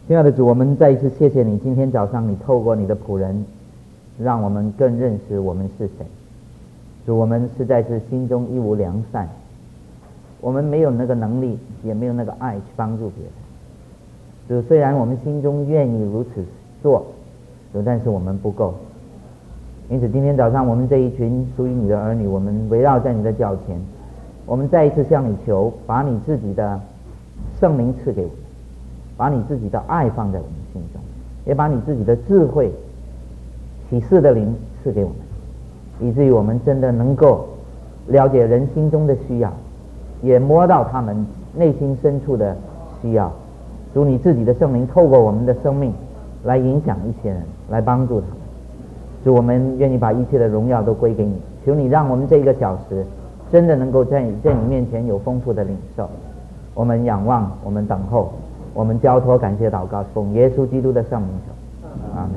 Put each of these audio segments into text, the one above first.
亲爱的主，我们再一次谢谢你，今天早上你透过你的仆人，让我们更认识我们是谁。主，我们实在是心中一无良善，我们没有那个能力，也没有那个爱去帮助别人。主，虽然我们心中愿意如此做，主，但是我们不够。因此今天早上我们这一群属于你的儿女，我们围绕在你的脚前，我们再一次向你求，把你自己的圣灵赐给我们，把你自己的爱放在我们心中，也把你自己的智慧启示的灵赐给我们，以至于我们真的能够了解人心中的需要，也摸到他们内心深处的需要。主，你自己的圣灵透过我们的生命来影响一些人，来帮助他们。主，我们愿意把一切的荣耀都归给你，求你让我们这一个小时真的能够在你面前有丰富的领受。我们仰望，我们等候，我们交托感谢祷告，奉耶稣基督的圣名求，阿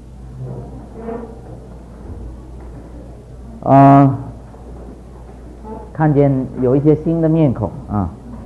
门。看见有一些新的面孔啊。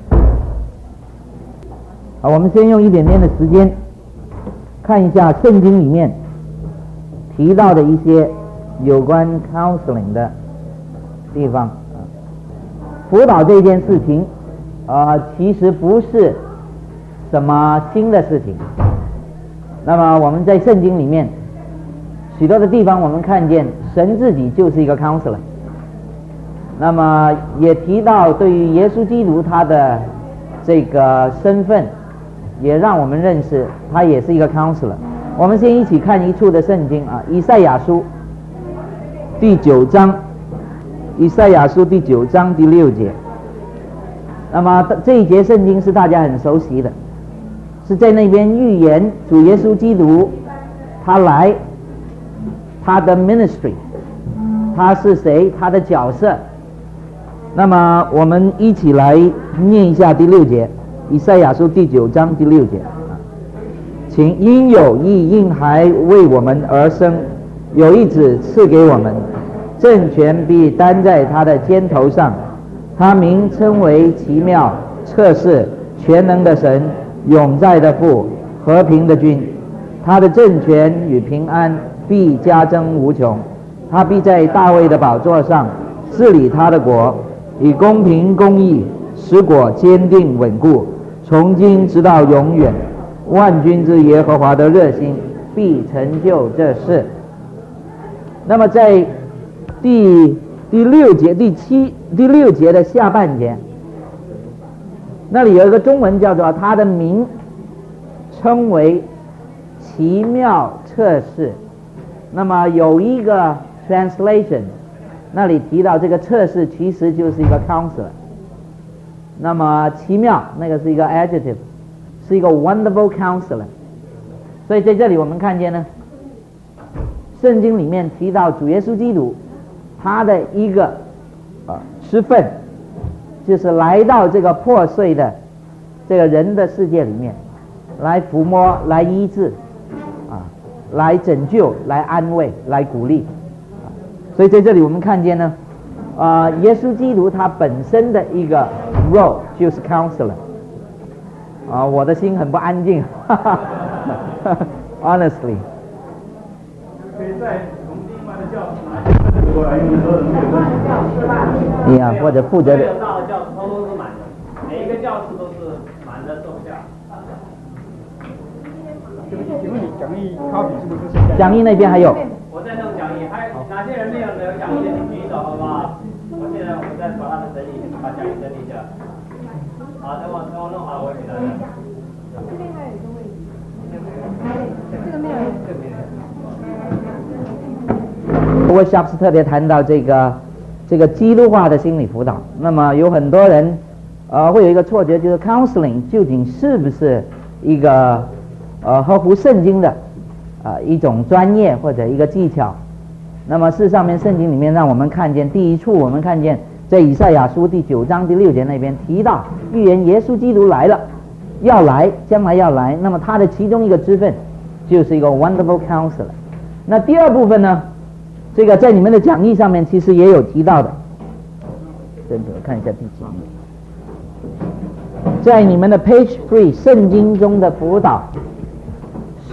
好，我们先用一点点的时间看一下圣经里面提到的一些有关 counseling 的地方。辅导这件事情其实不是什么新的事情。那么我们在圣经里面许多的地方，我们看见神自己就是一个 counselor。那么也提到对于耶稣基督他的这个身份，也让我们认识他也是一个 counselor。我们先一起看一处的圣经以赛亚书第9章，以赛亚书第9章第6节。那么这一节圣经是大家很熟悉的，是在那边预言主耶稣基督他来，他的 ministry， 他是谁，他的角色。那么我们一起来念一下第6节，以赛亚书第9章第6节。请，因有一婴孩为我们而生，有一子赐给我们，政权必担在他的肩头上，他名称为奇妙、策士、全能的神，永在的父，和平的君。他的政权与平安必加增无穷，他必在大卫的宝座上治理他的国，以公平公义使国坚定稳固，从今直到永远。万军之耶和华的热心必成就这事。那么在第6节第6节的下半节，那里有一个中文叫做他的名称为奇妙策士。那么有一个 translation 那里提到这个策士其实就是一个 counselor。那么奇妙那个是一个 adjective， 是一个 wonderful counselor。 所以在这里我们看见呢，圣经里面提到主耶稣基督他的一个职分，就是来到这个破碎的这个人的世界里面，来抚摸，来医治来拯救，来安慰，来鼓励。所以在这里我们看见呢耶稣基督他本身的一个 role 就是 counselor。我的心很不安静honestly。 可以在从另外的教室拿一过来，因为说没有问题。 或者负责的大的教室通通是满的，每一个教室都是满的坐不下。 对不起，请问你讲义卡比是不是现在？ 讲义那边还有？ 我在弄讲义，还有哪些人没有讲义的，请举手好不好？我现在在把它的整理，把讲义整理一下。好，等我弄好了，我给大家。 这边还有一个位置，这个没有。 workshop 是特别谈到这个基督化的心理辅导。那么有很多人会有一个错觉，就是 counseling 究竟是不是一个合乎圣经的一种专业或者一个技巧。那么事实上面圣经里面让我们看见，第一处我们看见在以赛亚书第9章第6节那边提到预言耶稣基督来了，要来，将来要来。那么他的其中一个职分就是一个 wonderful counselor。 那第二部分呢，这个在你们的讲义上面其实也有提到的。我看一下第几页，在你们的 page 3圣经中的辅导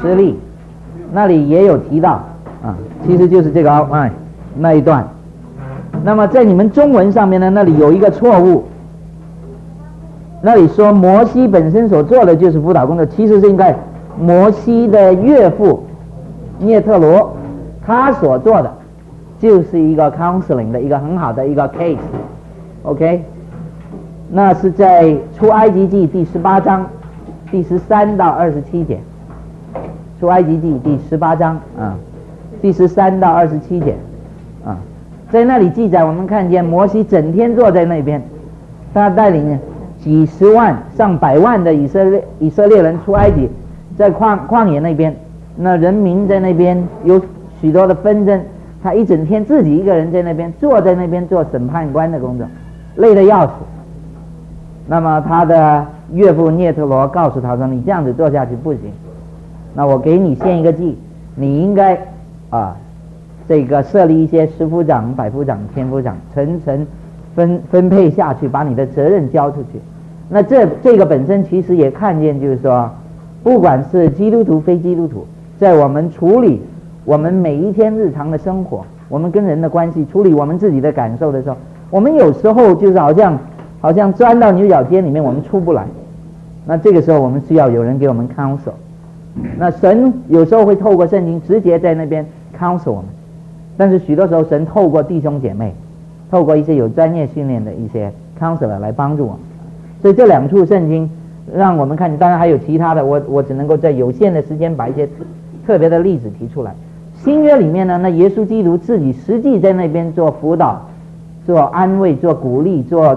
施力，那里也有提到啊，其实就是这个那一段。那么在你们中文上面呢，那里有一个错误，那里说摩西本身所做的就是辅导工作，其实是应该摩西的岳父聂特罗他所做的就是一个 counseling 的一个很好的一个 case。OK， 那是在出埃及记第18章第13到27节，出埃及记第18章第13到27节在那里记载，我们看见摩西整天坐在那边，他带领几十万上百万的以色列人出埃及，在旷野那边，那人民在那边有许多的纷争，他一整天自己一个人在那边坐在那边做审判官的工作，累得要死。那么他的岳父聂特罗告诉他说，你这样子做下去不行，那我给你献一个祭，你应该这个设立一些十夫长、百夫长、千夫长，层分配下去，把你的责任交出去。那这个本身其实也看见，就是说不管是基督徒非基督徒，在我们处理我们每一天日常的生活，我们跟人的关系，处理我们自己的感受的时候，我们有时候就是好像钻到牛角尖里面，我们出不来。那这个时候我们需要有人给我们 counsel。那神有时候会透过圣经直接在那边 counsel 我们，但是许多时候神透过弟兄姐妹，透过一些有专业训练的一些 counselor 来帮助我们。所以这两处圣经让我们看见，当然还有其他的，我只能够在有限的时间把一些特别的例子提出来。新约里面呢，那耶稣基督自己实际在那边做辅导、做安慰、做鼓励、做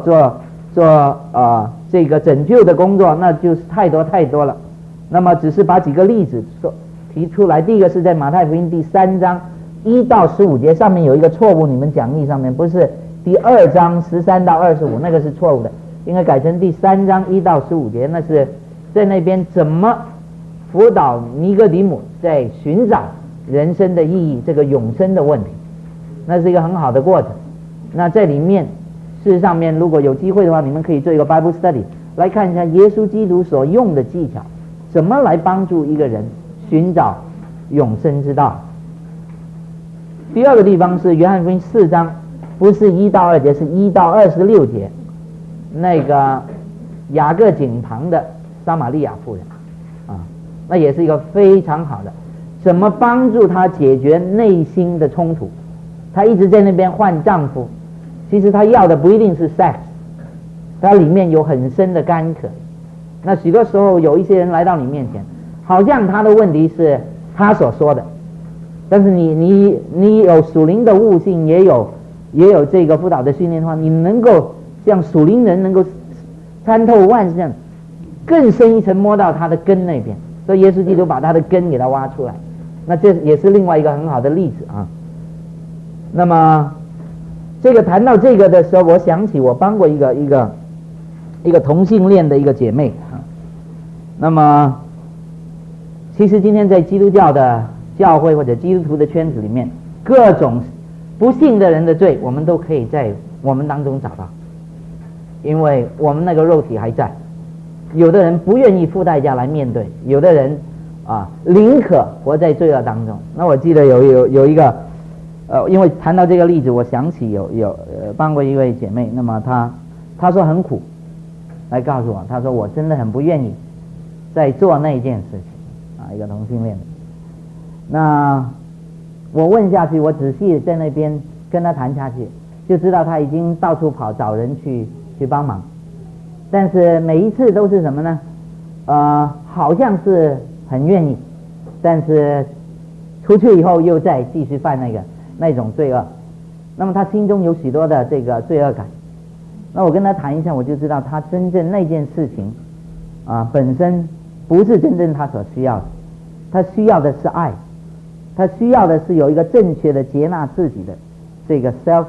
这个拯救的工作，那就是太多了。那么只是把几个例子提出来。第一个是在马太福音第3章1到15节，上面有一个错误，你们讲义上面不是第2章13到25，那个是错误的，应该改成第3章1到15节，那是在那边怎么辅导尼哥底母在寻找人生的意义，这个永生的问题，那是一个很好的过程。那在里面事实上面，如果有机会的话，你们可以做一个 Bible study 来看一下耶稣基督所用的技巧，怎么来帮助一个人寻找永生之道。第二个地方是约翰福音4章，不是1到2节，是1到26节，那个雅各井旁的撒玛利亚妇人那也是一个非常好的，怎么帮助她解决内心的冲突。她一直在那边换丈夫，其实她要的不一定是 sex， 她里面有很深的干渴。那许多时候有一些人来到你面前，好像他的问题是他所说的，但是你有属灵的悟性，也有这个辅导的训练的话，你能够像属灵人能够参透万象，更深一层摸到他的根那边。所以耶稣基督把他的根给他挖出来，那这也是另外一个很好的例子那么这个谈到这个的时候，我想起我帮过一个同性恋的一个姐妹那么其实今天在基督教的教会或者基督徒的圈子里面，各种不信的人的罪我们都可以在我们当中找到，因为我们那个肉体还在。有的人不愿意付代价来面对，有的人宁可活在罪恶当中。那我记得有一个因为谈到这个例子，我想起有帮过一位姐妹，那么她说很苦，来告诉我，她说我真的很不愿意再做那件事情一个同性恋的。那我问下去，我仔细在那边跟她谈下去，就知道她已经到处跑找人去帮忙，但是每一次都是什么呢？好像是很愿意，但是出去以后又再继续犯那种罪恶，那么他心中有许多的这个罪恶感。那我跟他谈一下，我就知道他真正那件事情本身不是真正他所需要的，他需要的是爱，他需要的是有一个正确的接纳自己的这个 self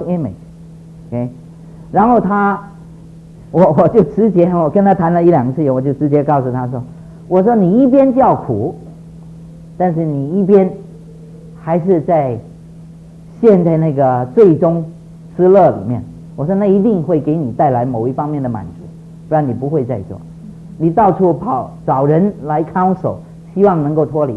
image。然后我就直接我跟他谈了1-2次，我就直接告诉他说，我说你一边叫苦，但是你一边还是在陷在那个最终之乐里面。我说那一定会给你带来某一方面的满足，不然你不会再做。你到处跑找人来 counsel， 希望能够脱离，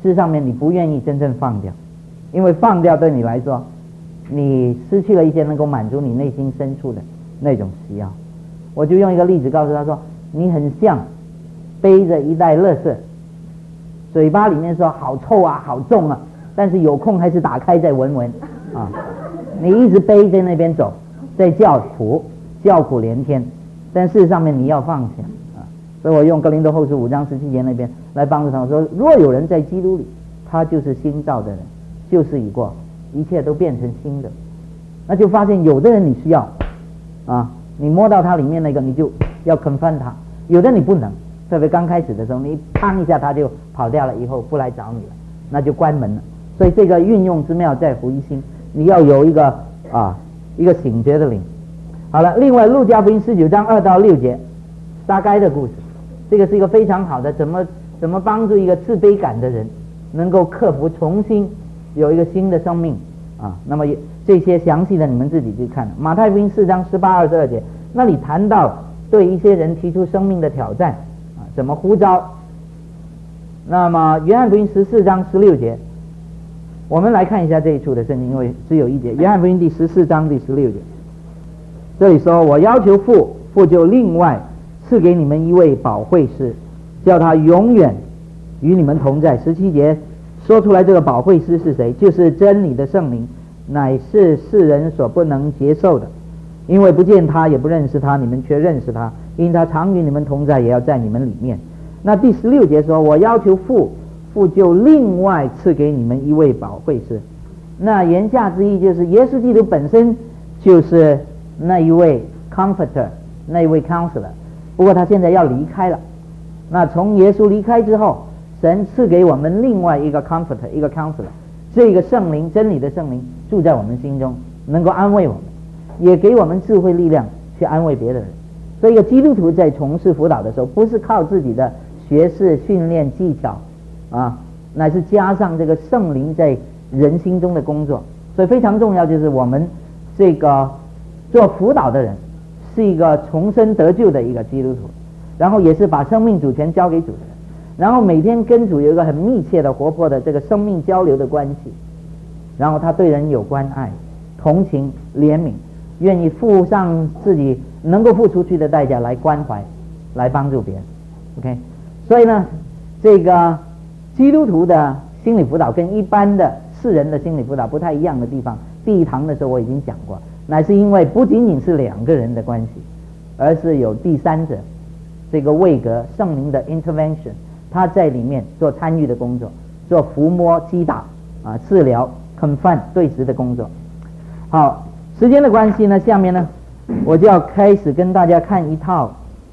事实上面你不愿意真正放掉，因为放掉对你来说，你失去了一些能够满足你内心深处的那种需要。我就用一个例子告诉他说，你很像背着一袋垃圾，嘴巴里面说好臭啊，好重啊，但是有空还是打开再闻闻啊。你一直背在那边走，在叫苦连天，但事实上面你要放下啊。所以我用哥林多后书5章17节那边来帮助他说，若有人在基督里，他就是新造的人，旧事已过，一切都变成新的。那就发现有的人你需要啊，你摸到他里面那个你就要confront他，有的你不能，特别刚开始的时候你砰一下他就跑掉了，以后不来找你了，那就关门了。所以这个运用之妙在乎于心，你要有一个醒觉的灵。好了，另外路加福音19章2到6节撒该的故事，这个是一个非常好的怎么帮助一个自卑感的人能够克服，重新有一个新的生命啊。那么这些详细的你们自己去看。马太福音4章18、22节那里谈到对一些人提出生命的挑战啊，怎么呼召。那么约翰福音14章16节，我们来看一下这一处的圣经，因为只有一节。约翰福音第14章第16节，这里说，我要求父，父就另外赐给你们一位保惠师，叫他永远与你们同在。17节说出来这个保惠师是谁，就是真理的圣灵，乃是世人所不能接受的，因为不见他也不认识他，你们却认识他，因他常与你们同在，也要在你们里面。那第16节说，我要求父，父就另外赐给你们一位保惠师。那言下之意就是耶稣基督本身就是那一位 comforter， 那一位 counselor， 不过他现在要离开了。那从耶稣离开之后，神赐给我们另外一个 comforter， 一个 counselor， 这个圣灵，真理的圣灵住在我们心中，能够安慰我们，也给我们智慧力量去安慰别的人。所以一个基督徒在从事辅导的时候，不是靠自己的学识训练技巧啊，乃是加上这个圣灵在人心中的工作。所以非常重要，就是我们这个做辅导的人是一个重生得救的一个基督徒，然后也是把生命主权交给主的人，然后每天跟主有一个很密切的活泼的这个生命交流的关系，然后他对人有关爱、同情、怜悯，愿意付上自己能够付出去的代价来关怀、来帮助别人。 OK， 所以呢，这个基督徒的心理辅导跟一般的世人的心理辅导不太一样的地方，第一堂的时候我已经讲过，乃是因为不仅仅是两个人的关系，而是有第三者，这个位格圣灵的 intervention， 他在里面做参与的工作，做抚摸、击打啊、治疗、confront 对峙的工作。好，时间的关系呢，下面呢我就要开始跟大家看一套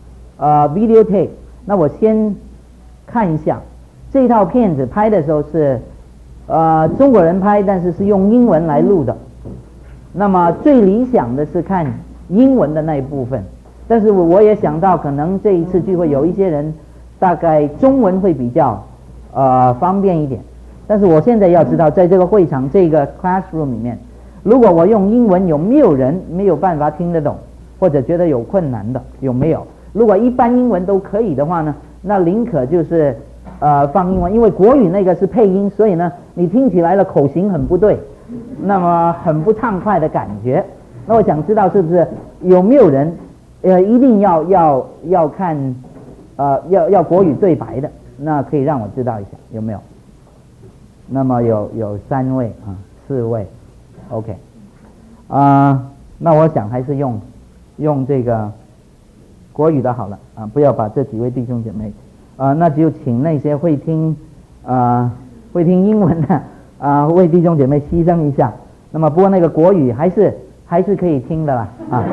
videotape。那我先看一下这套片子，拍的时候是中国人拍，但是是用英文来录的。那么最理想的是看英文的那一部分，但是我也想到可能这一次聚会有一些人大概中文会比较方便一点，但是我现在要知道在这个会场这个 classroom 里面，如果我用英文有没有人没有办法听得懂，或者觉得有困难的，有没有？如果一般英文都可以的话呢，那宁可就是放英文，因为国语那个是配音，所以呢你听起来的口型很不对，那么很不畅快的感觉。那我想知道是不是有没有人一定要看要国语对白的，那可以让我知道一下有没有。那么有3位啊，4位 OK 那我想还是用这个国语的好了啊，不要把这几位弟兄姐妹那就请那些会听英文的为弟兄姐妹牺牲一下。那么不过那个国语还是可以听的啦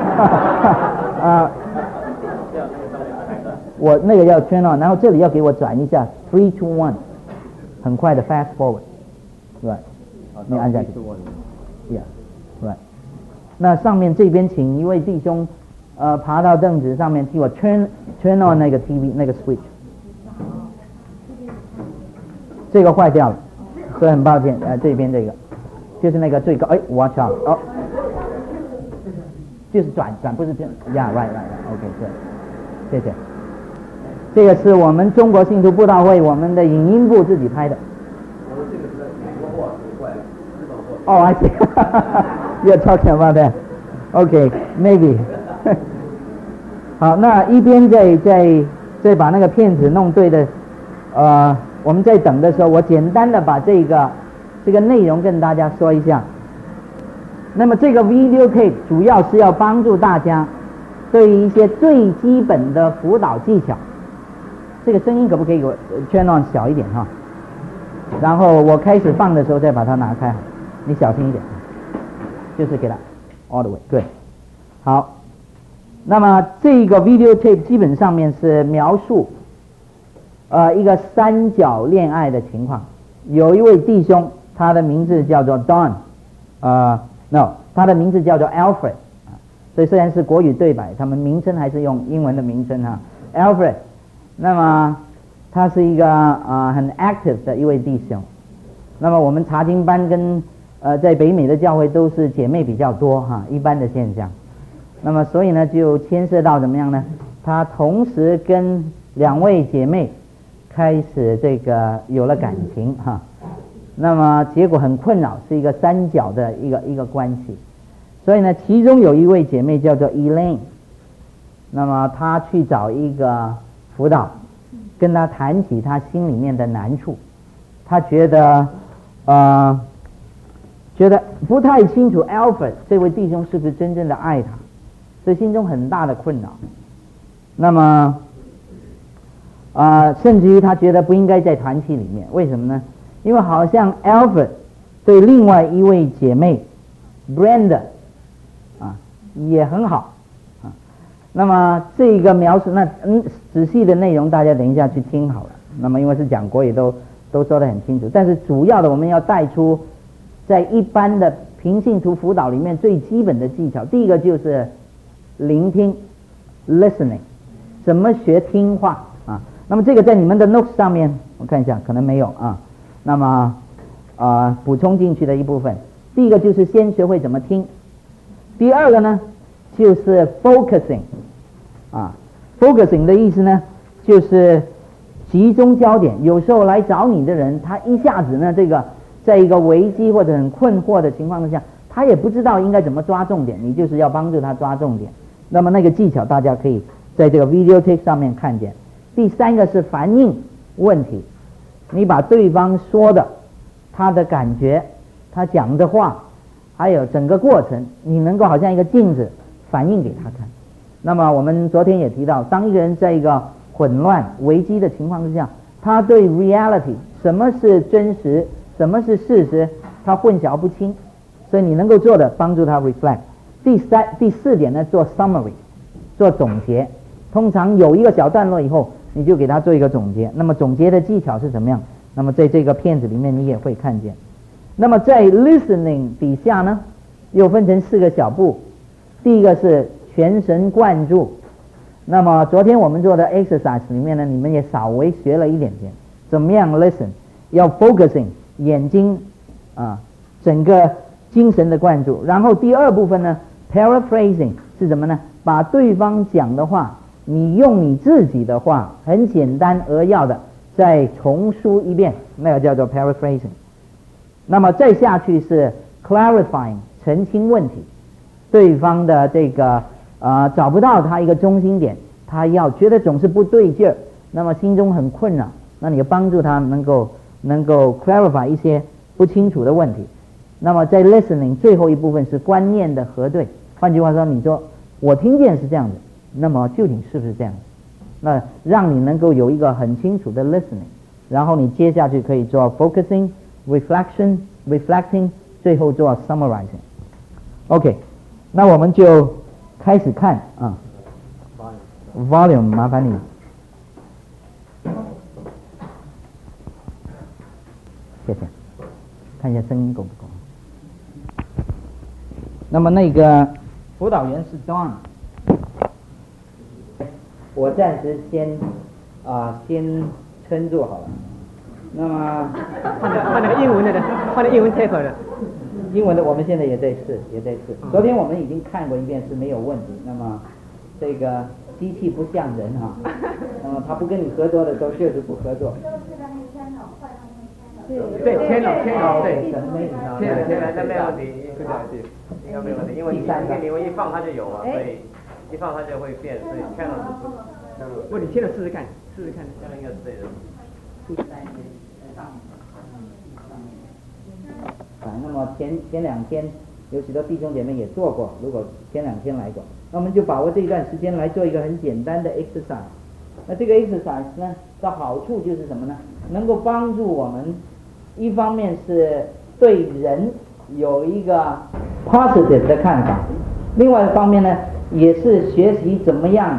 我那个要 turn on， 然后这里要给我转一下 3, 2, 1， 很快的 fast forward， right， 你按下去 yeah， right。 那上面这边请一位弟兄爬到凳子上面替我 turn on 那个 TV 那个 switch， 这个坏掉了，所以很抱歉这边这个就是那个最高watch out 就是转不是这样 yeah right OK 对，谢谢。这个是我们中国信徒布道会我们的影音部自己拍的 Oh, I see. You're talking about that. Okay, maybe. 好，那一边在把那个片子弄对的，我们在等的时候，我简单的把这个内容跟大家说一下。那么这个 videotape 主要是要帮助大家对于一些最基本的辅导技巧。这个声音可不可以给我turn on 小一点哈？然后我开始放的时候再把它拿开，你小心一点，就是给它 all the way good。好。那么这个 videotape 基本上面是描述一个三角恋爱的情况。有一位弟兄，他的名字叫做 Don， 他的名字叫做 Alfred， 所以虽然是国语对白，他们名称还是用英文的名称哈 Alfred。那么他是一个很 active 的一位弟兄。那么我们查经班跟在北美的教会都是姐妹比较多哈，一般的现象。那么所以呢就牵涉到怎么样呢，他同时跟2位姐妹开始这个有了感情哈，那么结果很困扰，是一个三角的一个关系。所以呢其中有一位姐妹叫做 Elaine， 那么她去找一个辅导，跟她谈起她心里面的难处，她觉得不太清楚 Alfred 这位弟兄是不是真正的爱她，所以心中很大的困扰。那么甚至于他觉得不应该在团体里面，为什么呢？因为好像 Alfred 对另外一位姐妹 Brenda 也很好那么这个描述仔细的内容大家等一下去听好了。那么因为是讲国语都说得很清楚，但是主要的我们要带出在一般的平信徒辅导里面最基本的技巧。第一个就是聆听 listening， 怎么学听话那么这个在你们的 notes 上面我看一下可能没有那么补充进去的一部分。第一个就是先学会怎么听，第二个呢就是 focusing focusing 的意思呢就是集中焦点。有时候来找你的人，他一下子呢这个在一个危机或者很困惑的情况之下，他也不知道应该怎么抓重点，你就是要帮助他抓重点。那么那个技巧大家可以在这个 videotape 上面看见。第三个是反应问题，你把对方说的他的感觉，他讲的话，还有整个过程，你能够好像一个镜子反映给他看。那么我们昨天也提到，当一个人在一个混乱危机的情况之下，他对 reality 什么是真实什么是事实他混淆不清，所以你能够做的帮助他 reflect。第四点呢，做 summary 做总结。通常有一个小段落以后，你就给他做一个总结。那么总结的技巧是怎么样？那么在这个片子里面你也会看见。那么在 listening 底下呢，又分成4个小步。第一个是全神贯注。那么昨天我们做的 exercise 里面呢，你们也稍微学了一点点怎么样 listen， 要 focusing 眼睛整个精神的灌注。然后第二部分呢 paraphrasing 是什么呢？把对方讲的话，你用你自己的话很简单扼要的再重述一遍，那个叫做 paraphrasing。 那么再下去是 clarifying 澄清问题，对方的这个找不到他一个中心点，他要觉得总是不对劲儿，那么心中很困扰，那你帮助他能够 clarify 一些不清楚的问题。那么在 listening 最后一部分是观念的核对，换句话说，你说我听见是这样子，那么究竟是不是这样子？那让你能够有一个很清楚的 listening， 然后你接下去可以做 focusing reflection reflecting， 最后做 summarizing。 OK， 那我们就开始看volume 麻烦你。谢谢，看一下声音够不够。那么那个辅导员是 Don， 我暂时先撑住好了。那么换那个英文的，换那英文 tape 的。 英文的我们现在也在试。昨天我们已经看过一遍是没有问题。那么这个机器不像人那么他不跟你合作的时候就是不合作。 对，签了，对， 签了，那没问题，应该没问题，因为你们一放它就有嘛，所以一放它就会变，所以签了是。 问你签了试试看， 签了应该是对的。 那么前2天有许多弟兄姐妹也做过，如果前2天来过，那我们就把握这一段时间来做一个很简单的 exercise。那这个 exercise 呢的好处就是什么呢？能够帮助我们，一方面是对人有一个 positive 的看法，另外一方面呢，也是学习怎么样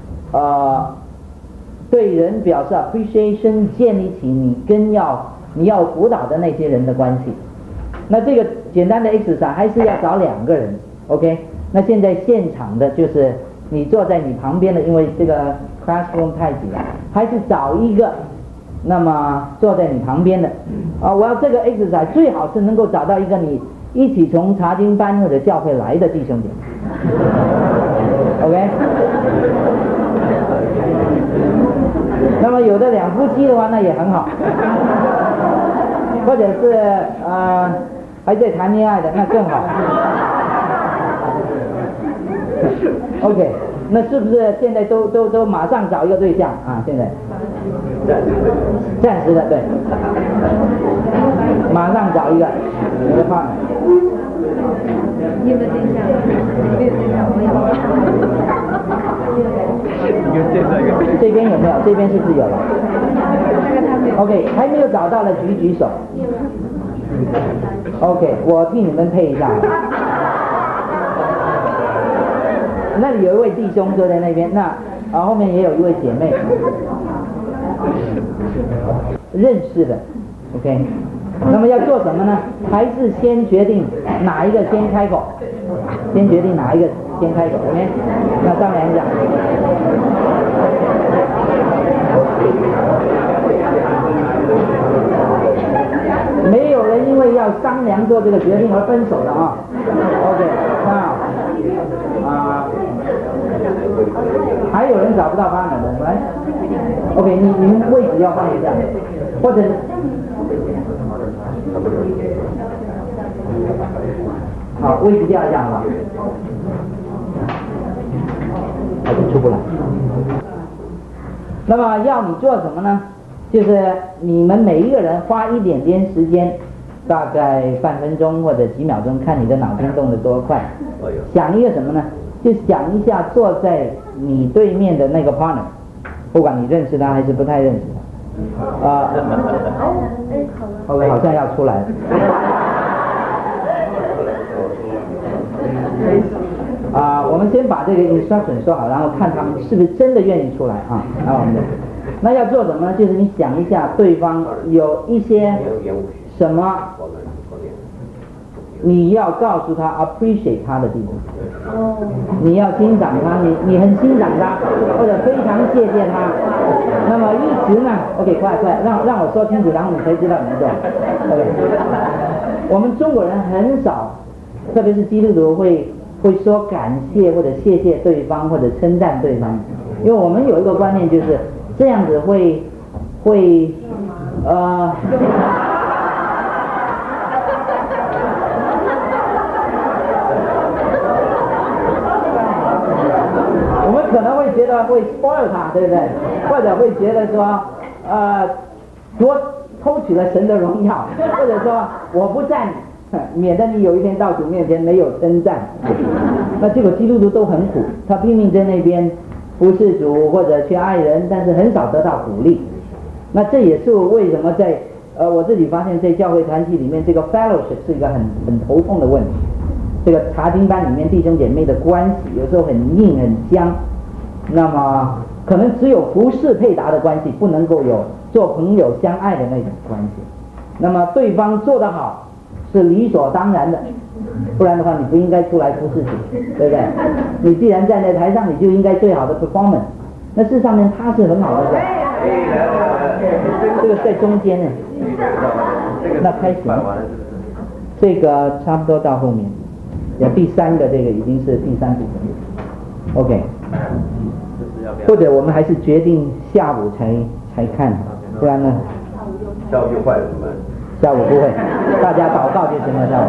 对人表示 appreciation， 建立起你要辅导的那些人的关系。那这个简单的 exercise 还是要找2个人 ，OK？ 那现在现场的就是你坐在你旁边的，因为这个 classroom 太挤了，还是找一个那么坐在你旁边的我要这个 exercise 最好是能够找到一个你一起从查经班或者教会来的弟兄姐妹，OK？ 那么有的2夫妻的话，那也很好，或者是还在谈恋爱的，那更好。OK， 那是不是现在都马上找一个对象啊？现在暂时的，对，马上找一个你的 partner。 你有没有对象？没有对象，我有。 这边有没有？这边是不是有了？OK， 还没有找到的举手。OK， 我替你们配一下。那里有一位弟兄坐在那边，那后面也有一位姐妹，认识的 ，OK。那么要做什么呢？还是先决定哪一个先开口，先决定哪一个先开口 ，OK？ 那商量一下。没有人因为要商量做这个决定而分手的啊。OK， 那还有人找不到partner的，来 ，OK， 你们位置要换一下，或者好，位置调一下好吧，还是出不来。那么要你做什么呢？就是你们每一个人花一点点时间，大概半分钟或者几秒钟，看你的脑筋动得多快。想一个什么呢？就想一下坐在你对面的那个 partner， 不管你认识他还是不太认识他。OK， 好像要出来了。我们先把这个 instruction 说好，然后看他们是不是真的愿意出来啊。那要做什么呢？就是你想一下对方有一些什么你要告诉他 appreciate 他的地方，你要欣赏他，你很欣赏他，或者非常谢谢他。那么一直呢 ，OK， 快，让我说清楚，然后你才知道怎么做。OK， 我们中国人很少，特别是基督徒会说感谢或者谢谢对方或者称赞对方，因为我们有一个观念就是这样子会我们可能会觉得会 spoil 他，对不对？或者会觉得说多偷取了神的荣耀，或者说我不赞，免得你有一天到主面前没有称赞。那结果基督徒都很苦，他拼命在那边服侍主或者去爱人，但是很少得到鼓励。那这也是为什么在我自己发现，在教会团体里面，这个 fellowship 是一个很头痛的问题。这个查经班里面弟兄姐妹的关系有时候很硬很僵，那么可能只有服侍配搭的关系，不能够有做朋友相爱的那种关系。那么对方做得好是理所当然的，不然的话你不应该出来服侍主，对不对？你既然站在台上，你就应该最好的 performance。那事实上面他是很好的，这个在中间呢。那开始这个差不多到后面，第3个这个已经是第3部分 ，OK。或者我们还是决定下午才看，不然呢下午变坏了怎么办？ 下午不会，大家祷告就行了。下午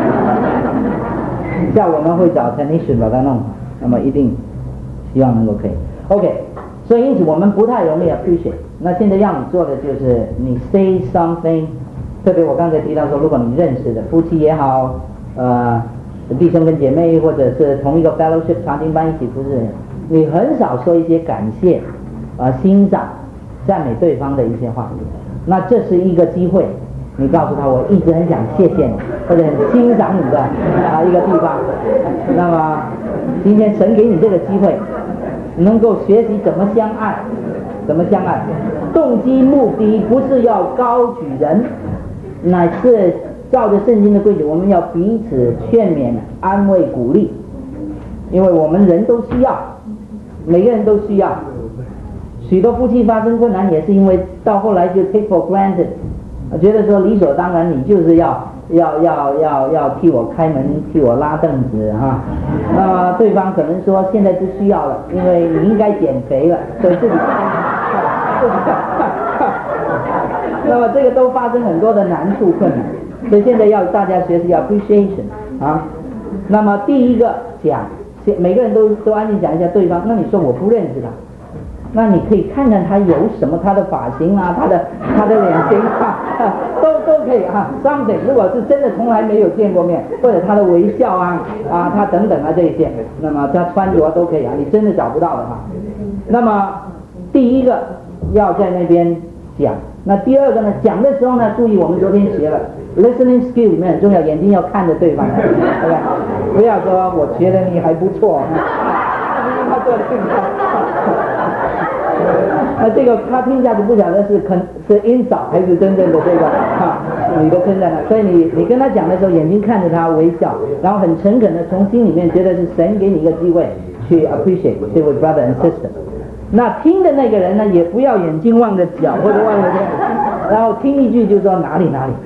下午我们会找 technician 把它弄好，那么一定希望能够可以。OK， 所以因此我们不太容易 appreciate。那现在要你做的就是你 say something， 特别我刚才提到说，如果你认识的夫妻也好，弟兄跟姐妹，或者是同一个 fellowship 查经班一起服侍人，你很少说一些感谢欣赏赞美对方的一些话，那这是一个机会，你告诉他我一直很想谢谢你，或者很欣赏你的一个地方。那么今天神给你这个机会，能够学习怎么相爱，怎么相爱，动机目的不是要高举人，乃是照着圣经的规矩，我们要彼此劝勉、安慰、鼓励，因为我们人都需要，每个人都需要。许多夫妻发生困难，也是因为到后来就 take for granted， 觉得说理所当然，你就是要替我开门，替我拉凳子哈。那么对方可能说现在不需要了，因为你应该减肥了，所以自己那么这个都发生很多的难处困难。所以现在要大家学习 appreciation 啊。那么第一个讲，每个人都安静讲一下对方。那你说我不认识他，那你可以看看他有什么，他的发型啊，他的脸型都可以something。如果是真的从来没有见过面，或者他的微笑他等等这一些，那么他穿着都可以你真的找不到的那么第一个要在那边讲。那第二个呢，讲的时候呢，注意我们昨天学了 listening skill 里面很重要，眼睛要看着对方，OK， 不要说我觉得你还不错，他做的更好。那这个他听下去不晓得是insult 还是真正的这个你的称赞。所以你跟他讲的时候，眼睛看着他微笑，然后很诚恳的从心里面觉得是神给你一个机会去 appreciate 这位 brother and sister。那听的那个人呢，也不要眼睛望着脚或者望着天，然后听一句就说哪里，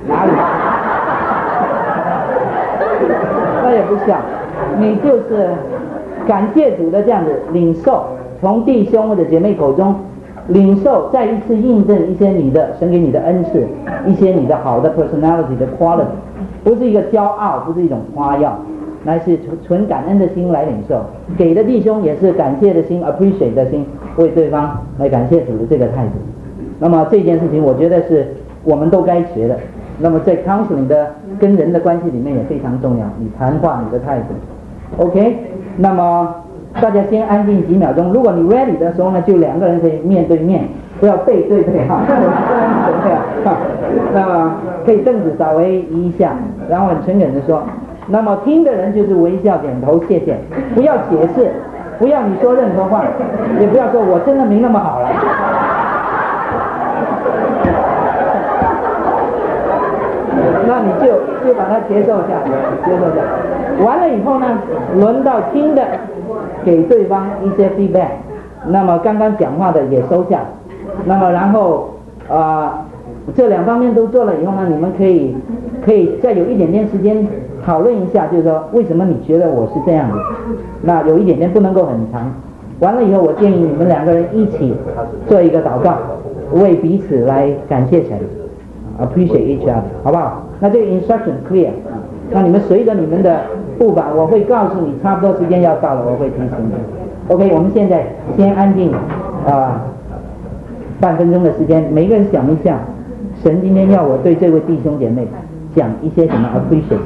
那也不像，你就是感谢主的这样子领受，从弟兄或者姐妹口中领受，再一次印证一些神给你的恩赐，一些你的好的 personality 的 quality， 不是一个骄傲，不是一种夸耀，乃是纯感恩的心来领受，给的弟兄也是感谢的心 appreciate 的心，为对方来感谢主的这个态度。那么这件事情我觉得是我们都该学的，那么在 counseling 的跟人的关系里面也非常重要，你谈话你的态度 OK。 那么大家先安静几秒钟，如果你 ready 的时候呢，就两个人可以面对面，不要背对那么可以凳子稍微移一下，然后很诚恳的说，那么听的人就是微笑点头谢谢，不要解释，不要你说任何话，也不要说我真的没那么好了那你就把它接受下完了以后呢，轮到听的给对方一些 feedback， 那么刚刚讲话的也收下，那么然后这两方面都做了以后呢，你们可以再有一点点时间讨论一下，就是说为什么你觉得我是这样的，那有一点点不能够很长。完了以后我建议你们两个人一起做一个祷告，为彼此来感谢神 appreciate each other， 好不好？那这个 instruction clear， 那你们随着你们的步伐，我会告诉你差不多时间要到了，我会提醒你。 OK， 我们现在先安静半分钟的时间，每个人想一下，神今天要我对这位弟兄姐妹讲一些什么 appreciate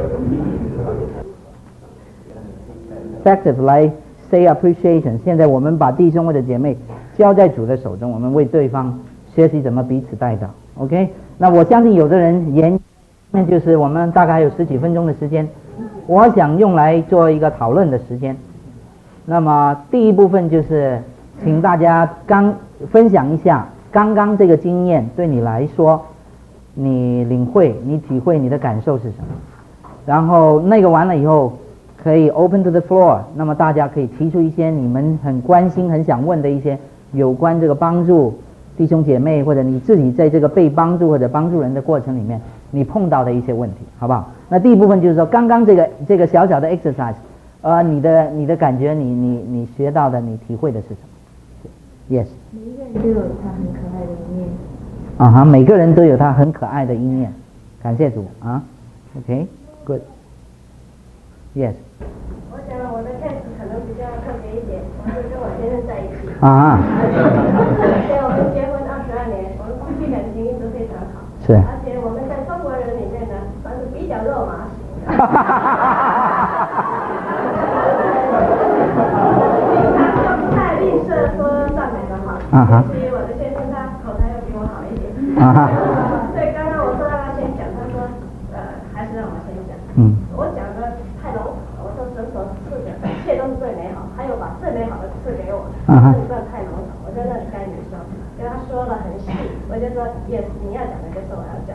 的 effective 来 say appreciation。 现在我们把弟兄或者姐妹交在主的手中，我们为对方学习怎么彼此带祷。 OK， 那我相信有的人那就是我们大概还有10几分钟的时间，我想用来做一个讨论的时间。那么第一部分就是请大家分享一下刚刚这个经验对你来说，你领会你体会你的感受是什么，然后那个完了以后可以 open to the floor， 那么大家可以提出一些你们很关心很想问的一些有关这个帮助弟兄姐妹或者你自己在这个被帮助或者帮助人的过程里面你碰到的一些问题，好不好？那第一部分就是说刚刚这个小小的 exercise， 你的感觉，你学到的，你体会的是什么 ？Yes。 每一个人都有他很可爱的一面， 啊哈，每个人都有他很可爱的一面，感谢主啊。OK，good。Yes。 我想我的 case 可能比较特别一点，我是跟我先生在一起。 啊。 而且我们结婚22年，我们夫妻感情一直非常好。 是。 而且我们在中国人里面呢，算是比较肉麻型的。不太吝啬说赞美的好。所以我的先生他口才要比我好一点。所以刚刚我说让他先讲，他说还是让我先讲。我讲的太笼统了，我说神所赐的一切都是最美好，还有把最美好的赐给我。这段太笼统，我在那里该你说，因为他说的很细，我就说也你要讲的就是我要讲。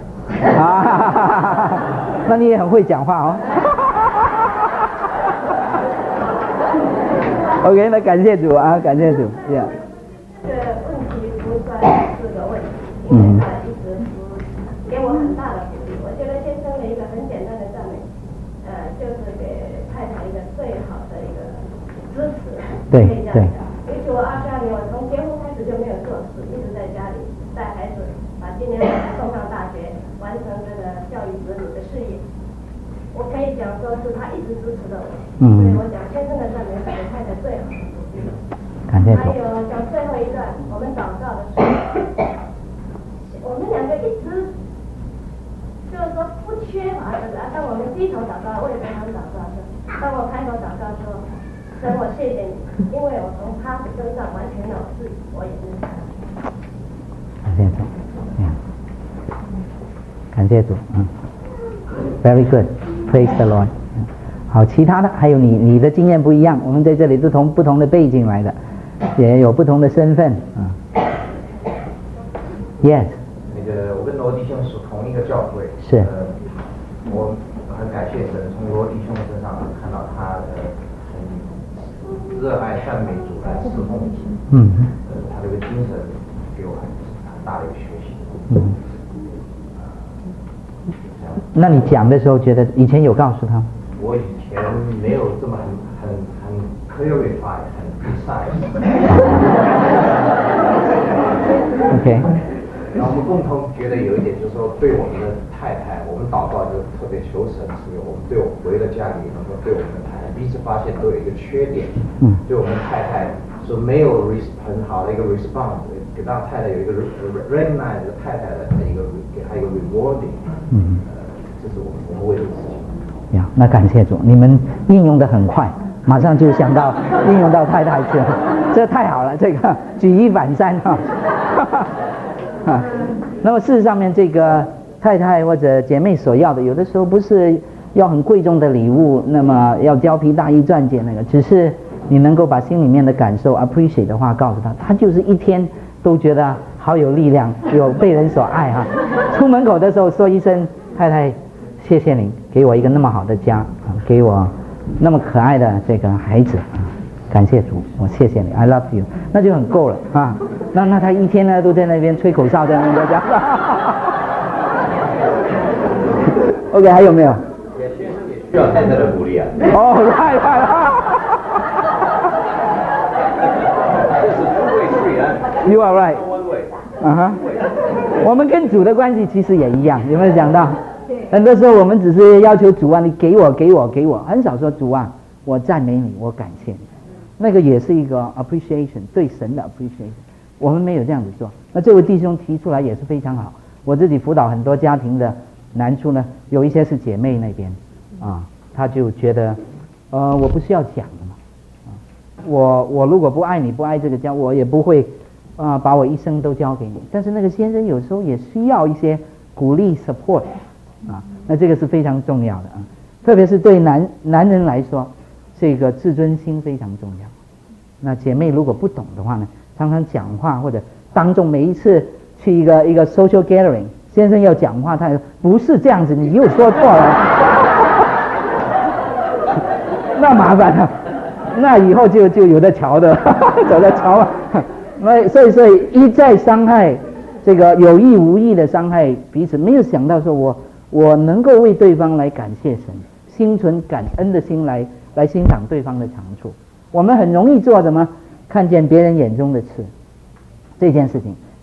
那你也很会讲话哦。OK， 那感谢主啊，感谢主。 这个问题不算是个问题，因为他一直给我很大的鼓励。我觉得先生的一个很简单的赞美，就是给太太一个最好的一个支持，可以这样讲。尤其我22年，我从结婚开始就没有做事，一直在家里带孩子，把今年送上大学，完成这个教育子女的事业。我可以讲说是他一直支持着我，所以我讲先生的赞美是给太太最好的鼓励。 感谢主。 还有讲最后一段，我们祷告的时候，我们两个一直就是说不缺乏的。当我们低头祷告，为对方祷告的时候，当我开口祷告说，神我谢谢你，因为我从他的身上完全了自己，我也是。 感谢主，感谢主，Very good。Praise the Lord。好，其他的还有你的经验不一样，我们在这里都从不同的背景来的，也有不同的身份啊。Yes。 那个我跟罗弟兄属同一个教会。 是。 我很感谢神，从罗弟兄身上看到他很热爱赞美主来侍奉主。他这个精神给我很大的一个学习。 那你讲的时候，觉得以前有告诉他吗？ 我以前没有这么很 clarify， 很 precise。OK。 然后我们共同觉得有一点，就是说对我们的太太，我们祷告就特别求神是我们对我回了家里能够对我们的太太，彼此发现都有一个缺点。对我们太太说没有很好的一个 response， 给让太太有一个 recognize 太太的一个给她一个 rewarding。这是我们为的事情。 呀，那感谢主，你们应用的很快，马上就想到应用到太太去了，这太好了，这个举一反三哈。那么事实上面，这个太太或者姐妹所要的，有的时候不是要很贵重的礼物，那么要貂皮大衣钻戒那个，只是你能够把心里面的感受 appreciate 的话告诉他，他就是一天都觉得好有力量，有被人所爱哈。出门口的时候说一声太太。谢谢你给我一个那么好的家给我那么可爱的这个孩子感谢主，我谢谢你 I love you， 那就很够了啊。那他一天呢都在那边吹口哨在那边讲。OK， 还有没有？ 先生也需要太太的鼓励啊。 太快了。You are right。我们跟主的关系其实也一样，有没有讲到？很多时候我们只是要求主啊，你给我，很少说主啊，我赞美你，我感谢你。那个也是一个 appreciation， 对神的 appreciation。我们没有这样子做。那这位弟兄提出来也是非常好。我自己辅导很多家庭的难处呢，有一些是姐妹那边他就觉得我不是要讲的嘛我如果不爱你，不爱这个家，我也不会把我一生都交给你。但是那个先生有时候也需要一些鼓励 support。那这个是非常重要的特别是对男人来说，这个自尊心非常重要。那姐妹如果不懂的话呢，常常讲话或者当众每一次去一个 social gathering， 先生要讲话，他不是这样子，你又说错了，那麻烦了，那以后就有的瞧的，走着瞧啊。所以一再伤害，这个有意无意的伤害彼此，没有想到说我能够为对方来感谢神，心存感恩的心来欣赏对方的长处。我们很容易做什么？看见别人眼中的刺，这件事情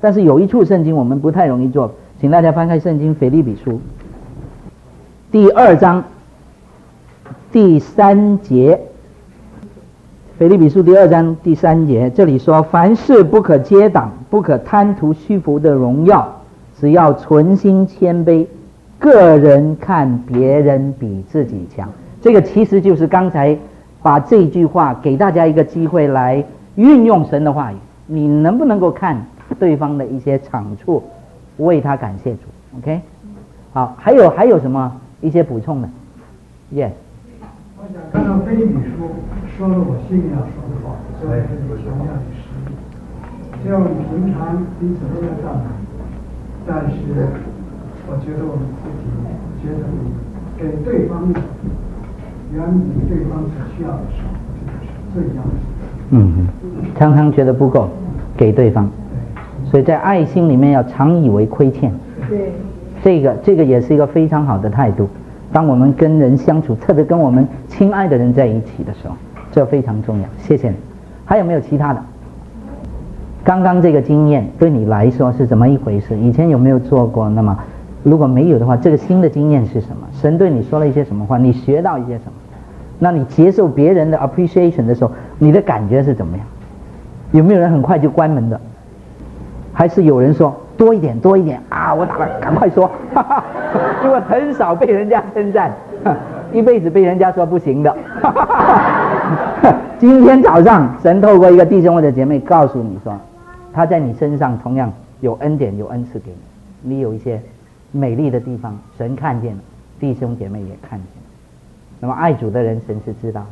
但是有一处圣经我们不太容易做，请大家翻开圣经腓立比书第2章第3节。腓立比书第2章第3节，这里说：凡事不可结党，不可贪图虚浮的荣耀，只要存心谦卑，个人看别人比自己强。这个其实就是刚才把这句话给大家一个机会来运用神的话语，你能不能够看对方的一些长处，为他感谢主 ？OK， 好，还有什么一些补充的 ？Yes。 我想看到腓立比书说了我心里要说的话，所以强调你实力。虽然我们平常彼此都在赞美，但是我觉得我们自己觉得你给对方的远比对方所需要的少，这个是最要的。 常常觉得不够给对方，所以在爱心里面要常以为亏欠。对，这个也是一个非常好的态度。当我们跟人相处，特别跟我们亲爱的人在一起的时候，这非常重要。谢谢你。还有没有其他的？刚刚这个经验对你来说是怎么一回事？以前有没有做过？那么如果没有的话，这个新的经验是什么？神对你说了一些什么话？你学到一些什么？那你接受别人的 appreciation 的时候，你的感觉是怎么样？有没有人很快就关门的？还是有人说多一点啊？我打了，赶快说，哈哈，因为很少被人家称赞，一辈子被人家说不行的。哈哈，今天早上神透过一个弟兄或者姐妹告诉你说，他在你身上同样有恩典有恩赐给你，你有一些美丽的地方，神看见了，弟兄姐妹也看见了。那么爱主的人，神是知道的。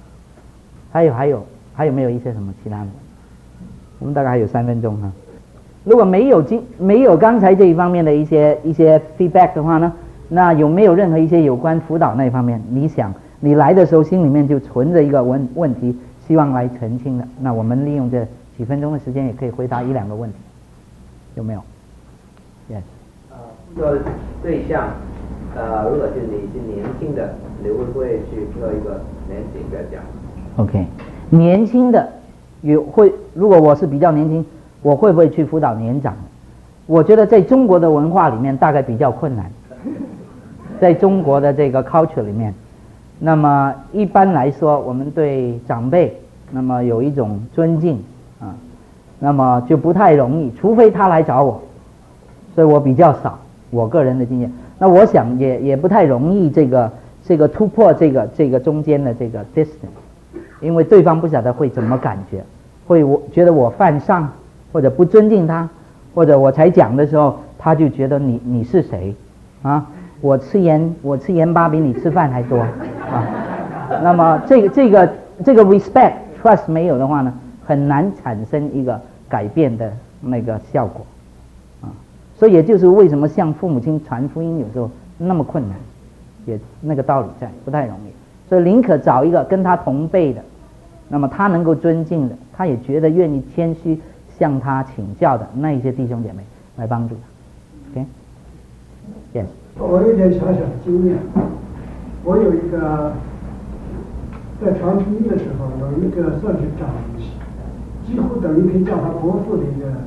还有没有一些什么其他的？我们大概还有3分钟哈。如果没有刚才这一方面的一些 feedback 的话呢，那有没有任何一些有关辅导那一方面，你想你来的时候心里面就存着一个问题，希望来澄清的？那我们利用这几分钟的时间，也可以回答1-2个问题，有没有 ？Yes。 辅导的对象，如果是你是年轻的，你会不会去做一个年轻的讲 ？OK， 年轻的如果我是比较年轻。我会不会去辅导年长的？我觉得在中国的文化里面大概比较困难，在中国的这个 culture 里面，那么一般来说我们对长辈那么有一种尊敬啊，那么就不太容易，除非他来找我，所以我比较少，我个人的经验。那我想也不太容易这个突破这个中间的这个 distance， 因为对方不晓得会怎么感觉，我觉得我犯上。或者不尊敬他，或者我才讲的时候，他就觉得你是谁啊？我吃盐巴比你吃饭还多啊。那么这个 respect trust 没有的话呢，很难产生一个改变的那个效果啊。所以也就是为什么向父母亲传福音有时候那么困难，也那个道理在，不太容易。所以宁可找一个跟他同辈的，那么他能够尊敬的，他也觉得愿意谦虚向他请教的那一些弟兄姐妹来帮助他。 OK， Yes。 我有点小小的经验，我有一个在传福音的时候，有一个算是长，几乎等于可以叫他伯父的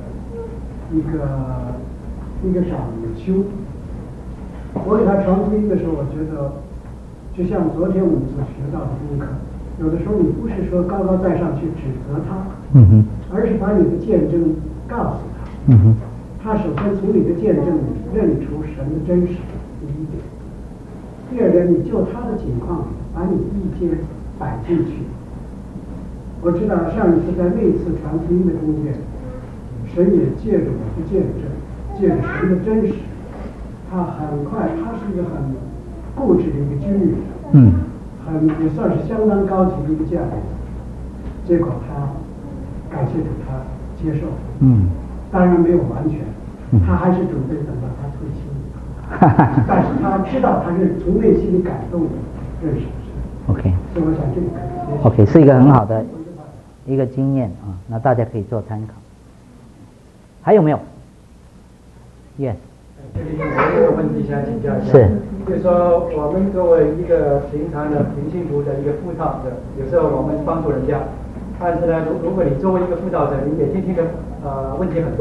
一个长兄。我给他传福音的时候，我觉得就像昨天我们所学到的功课，有的时候你不是说高高在上去指责他，而是把你的见证告诉他，他首先从你的见证里认出神的真实，第一点。第二点，你就他的情况把你的意见摆进去。我知道上一次在那一次传福音的中间，神也借着我的见证，借着神的真实，他很快，他是一个很固执的一个军人，也算是相当高级的一个将领。结果他感谢主，他接受，当然没有完全，他还是准备等到他退休，但是他知道他是从内心里感动的认识神。 OK， 所以我想这个 OK 是一个很好的一个经验啊，那大家可以做参考。还有没有 ？Yes。 这里有一个问题想请教一下， 是， 就是说我们作为一个平常的平信徒的一个辅导者，有时候我们帮助人家，但是呢，如果你作为一个辅导者，你每天听的问题很多，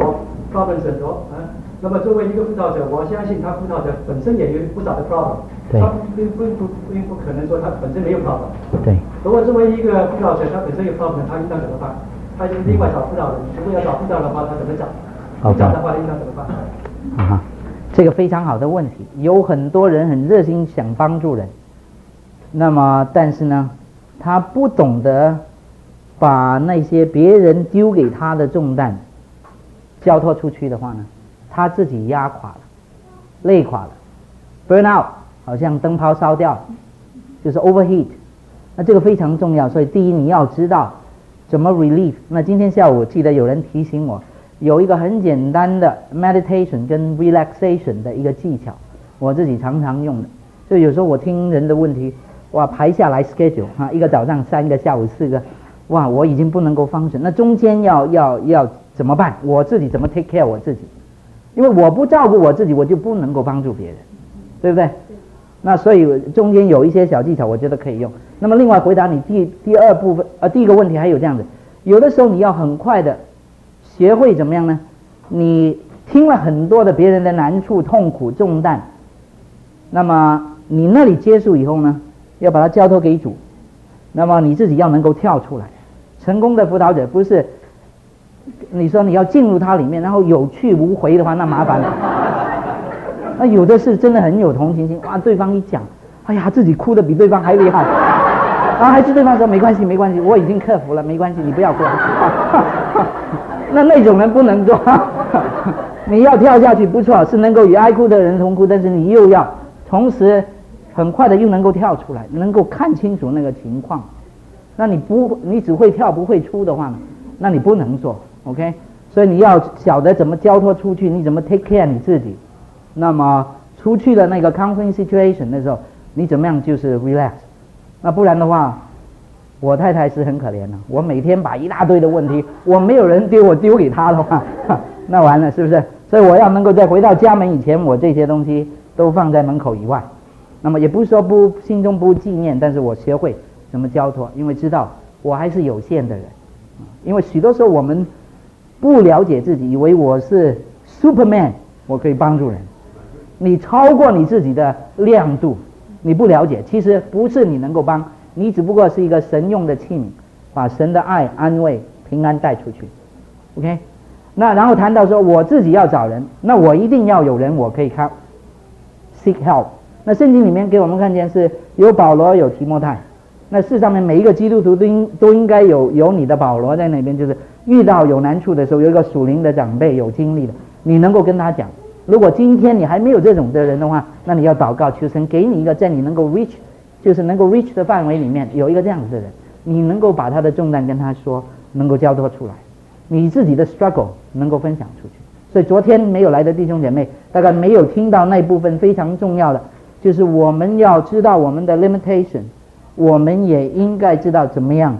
problems 很多啊。那么作为一个辅导者，我相信他辅导者本身也有不少的 problem， 他并不可能说他本身没有 problem。 对。 如果作为一个辅导者，他本身有 problem， 他应当怎么办？他就另外找辅导人。如果要找辅导的话，他怎么找？不找的话，应当怎么办？ 啊，这个非常好的问题。有很多人很热心想帮助人，那么但是呢，他不懂得把那些别人丢给他的重担交托出去的话呢，他自己压垮了，累垮了 ，burn out， 好像灯泡烧掉，就是 overheat。那这个非常重要，所以第一你要知道怎么 relief。那今天下午记得有人提醒我，有一个很简单的 meditation 跟 relaxation 的一个技巧，我自己常常用的。就有时候我听人的问题，哇，排下来 schedule 哈，一个早上3个，下午4个，哇，我已经不能够function。那中间要怎么办？我自己怎么 take care 我自己？因为我不照顾我自己，我就不能够帮助别人，对不对？那所以中间有一些小技巧，我觉得可以用。那么另外回答你第二部分，第一个问题还有这样子，有的时候你要很快的学会怎么样呢？你听了很多的别人的难处、痛苦、重担，那么你那里结束以后呢，要把它交托给主，那么你自己要能够跳出来。成功的辅导者不是你说你要进入它里面，然后有去无回的话，那麻烦了。那有的是真的很有同情心，哇，对方一讲，哎呀，自己哭得比对方还厉害，然后还是对方说没关系没关系，我已经克服了，没关系，你不要哭。那种人不能做，你要跳下去不错，是能够与爱哭的人同哭，但是你又要同时很快的又能够跳出来，能够看清楚那个情况。那你只会跳不会出的话呢，那你不能做 ，OK？ 所以你要晓得怎么交托出去，你怎么 take care 你自己。那么出去的那个 conflict situation 的时候，你怎么样就是 relax。那不然的话，我太太是很可怜的，我每天把一大堆的问题，我没有人丢，我丢给她的话，那完了是不是？所以我要能够在回到家门以前，我这些东西都放在门口以外。那么也不是说心中不纪念，但是我学会怎么交托，因为知道我还是有限的人。因为许多时候我们不了解自己，以为我是 Superman， 我可以帮助人。你超过你自己的亮度，你不了解，其实不是你能够帮，你只不过是一个神用的器皿，把神的爱、安慰、平安带出去。OK， 那然后谈到说我自己要找人，那我一定要有人我可以靠 seek help。那圣经里面给我们看见是有保罗有提摩太，那世上面每一个基督徒都应该有你的保罗在那边，就是遇到有难处的时候，有一个属灵的长辈有经历的，你能够跟他讲。如果今天你还没有这种的人的话，那你要祷告求神给你一个在你能够 reach， 就是能够 reach 的范围里面有一个这样子的人，你能够把他的重担跟他说，能够交托出来，你自己的 struggle 能够分享出去。所以昨天没有来的弟兄姐妹大概没有听到那部分非常重要的，就是我们要知道我们的 limitation， 我们也应该知道怎么样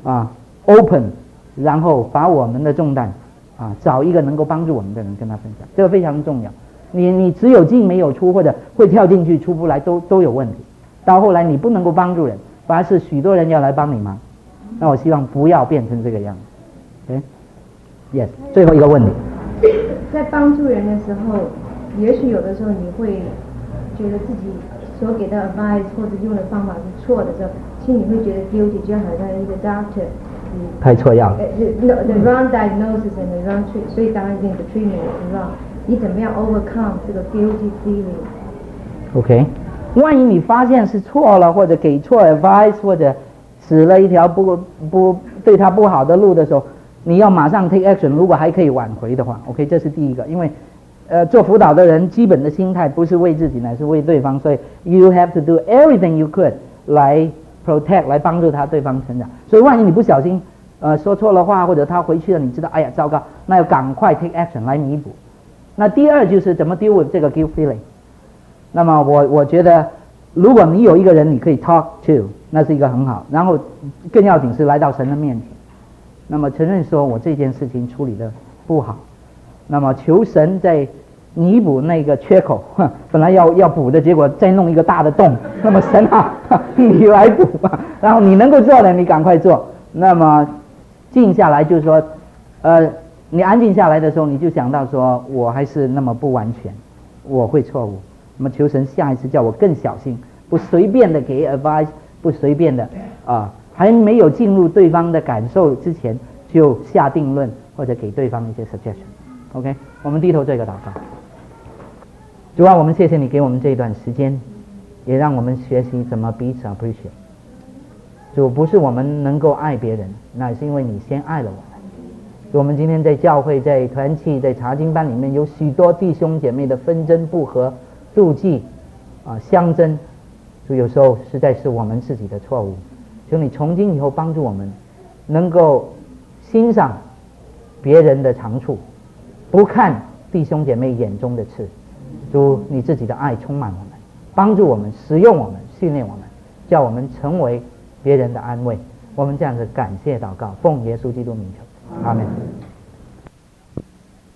open， 然后把我们的重担找一个能够帮助我们的人跟他分享，这个非常重要。你只有进没有出，或者会跳进去出不来，都有问题。到后来你不能够帮助人，反而是许多人要来帮你忙。那我希望不要变成这个样子。Yes， 最后一个问题。 在帮助人的时候，也许有的时候你会觉得自己所给的 advice 或者用的方法是错的时候，其实你会觉得 guilty， 就好像一个 doctor。 开错药。 The wrong diagnosis and the wrong treatment， 所以当然你的 treatment 是 wrong。你怎么样 overcome 这个 guilty feeling？ OK， 万一你发现是错了，或者给错 advice， 或者指了一条不对他不好的路的时候，你要马上 take action。如果还可以挽回的话 ，OK， 这是第一个。因为做辅导的人基本的心态不是为自己，乃是为对方，所以 you have to do everything you could 来 protect， 来帮助对方成长。所以万一你不小心说错了话，或者他回去了，你知道，哎呀糟糕，那要赶快 take action 来弥补。那第二就是怎么 deal with 这个 guilt feeling。那么我觉得，如果你有一个人你可以 talk to， 那是一个很好。然后更要紧是来到神的面前，那么承认说我这件事情处理的不好，那么求神在弥补那个缺口，本来要补的，结果再弄一个大的洞。那么神你来补吧，然后你能够做的你赶快做。那么静下来就是说， 你安静下来的时候，你就想到说，我还是那么不完全，我会错误。那么求神下一次叫我更小心，不随便的给 advice， 不随便的还没有进入对方的感受之前就下定论，或者给对方一些 suggestion。OK， 我们低头做一个祷告。主啊，我们谢谢你给我们这一段时间，也让我们学习怎么彼此 appreciate。主，不是我们能够爱别人，那也是因为你先爱了我们。我们今天在教会、在团契、在查经班里面，有许多弟兄姐妹的纷争不和、妒忌相争，就有时候实在是我们自己的错误。求你从今以后帮助我们，能够欣赏别人的长处，不看弟兄姐妹眼中的刺。主，你自己的爱充满我们，帮助我们，使用我们，训练我们，叫我们成为别人的安慰。我们这样子感谢祷告，奉耶稣基督名求，阿们。